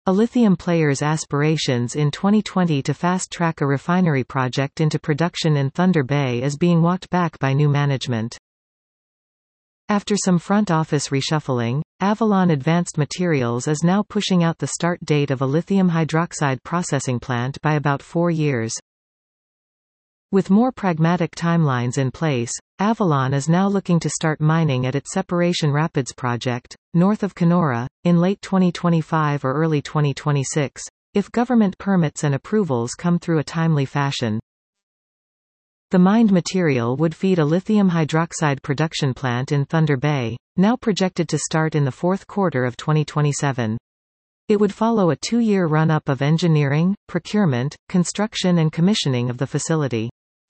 A lithium player's aspirations in 2020 to fast-track a refinery project into production in Thunder Bay is being walked back by new management. After some front office reshuffling, Avalon Advanced Materials is now pushing out the start date of a lithium hydroxide processing plant by about 4 years. With more pragmatic timelines in place, Avalon is now looking to start mining at its Separation Rapids project, north of Kenora, in late 2025 or early 2026, if government permits and approvals come through a timely fashion. The mined material would feed a lithium hydroxide production plant in Thunder Bay, now projected to start in the fourth quarter of 2027. It would follow a 2-year run-up of engineering, procurement, construction and commissioning of the facility.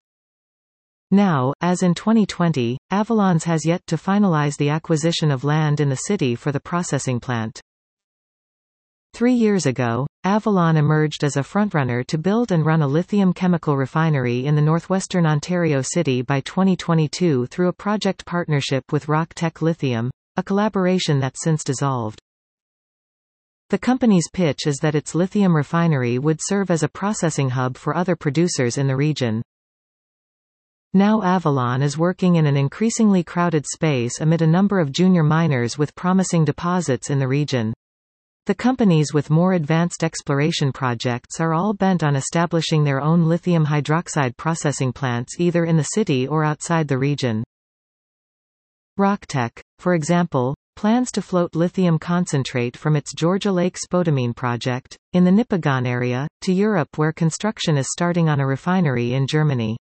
Now, as in 2020, Avalon has yet to finalize the acquisition of land in the city for the processing plant. 3 years ago, Avalon emerged as a frontrunner to build and run a lithium chemical refinery in the northwestern Ontario city by 2022 through a project partnership with RockTech Lithium, a collaboration that's since dissolved. The company's pitch is that its lithium refinery would serve as a processing hub for other producers in the region. Now Avalon is working in an increasingly crowded space amid a number of junior miners with promising deposits in the region. The companies with more advanced exploration projects are all bent on establishing their own lithium hydroxide processing plants either in the city or outside the region. RockTech, for example, plans to float lithium concentrate from its Georgia Lake spodumene project, in the Nipigon area, to Europe where construction is starting on a refinery in Germany.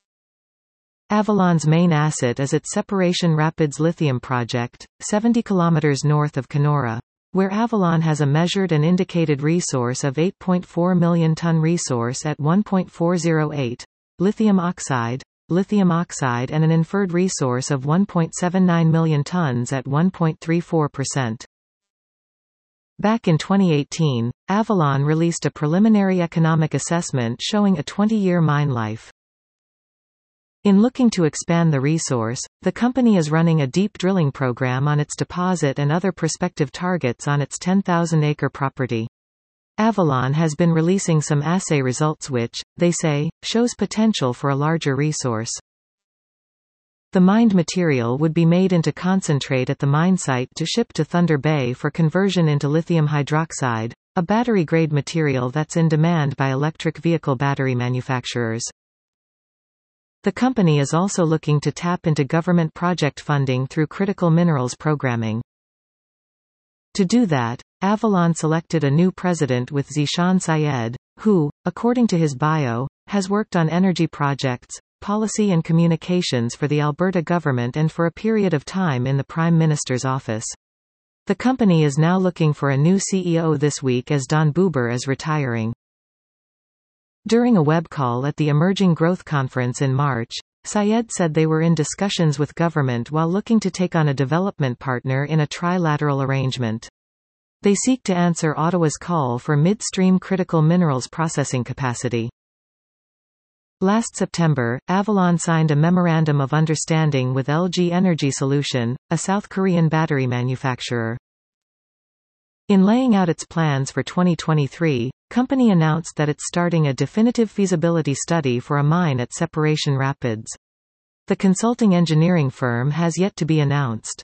Avalon's main asset is its Separation Rapids lithium project, 70 km north of Kenora, where Avalon has a measured and indicated resource of 8.4 million ton resource at 1.408, lithium oxide, and an inferred resource of 1.79 million tons at 1.34%. Back in 2018, Avalon released a preliminary economic assessment showing a 20-year mine life. In looking to expand the resource, the company is running a deep drilling program on its deposit and other prospective targets on its 10,000-acre property. Avalon has been releasing some assay results which, they say, shows potential for a larger resource. The mined material would be made into concentrate at the mine site to ship to Thunder Bay for conversion into lithium hydroxide, a battery-grade material that's in demand by electric vehicle battery manufacturers. The company is also looking to tap into government project funding through critical minerals programming. To do that, Avalon selected a new president with Zishan Syed, who, according to his bio, has worked on energy projects, policy and communications for the Alberta government and for a period of time in the Prime Minister's office. The company is now looking for a new CEO this week as Don Buber is retiring. During a web call at the Emerging Growth Conference in March, Syed said they were in discussions with government while looking to take on a development partner in a trilateral arrangement. They seek to answer Ottawa's call for midstream critical minerals processing capacity. Last September, Avalon signed a Memorandum of Understanding with LG Energy Solution, a South Korean battery manufacturer. In laying out its plans for 2023, company announced that it's starting a definitive feasibility study for a mine at Separation Rapids. The consulting engineering firm has yet to be announced.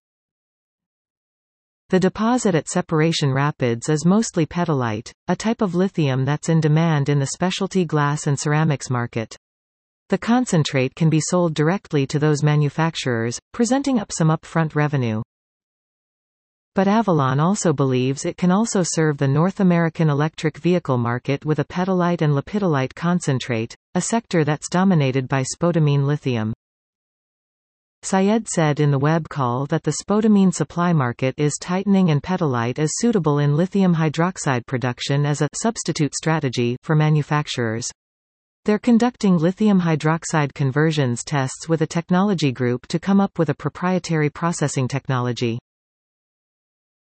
The deposit at Separation Rapids is mostly petalite, a type of lithium that's in demand in the specialty glass and ceramics market. The concentrate can be sold directly to those manufacturers, presenting up some upfront revenue. But Avalon also believes it can also serve the North American electric vehicle market with a petalite and lepidolite concentrate, a sector that's dominated by spodumene lithium. Syed said in the web call that the spodumene supply market is tightening and petalite is suitable in lithium hydroxide production as a substitute strategy for manufacturers. They're conducting lithium hydroxide conversions tests with a technology group to come up with a proprietary processing technology.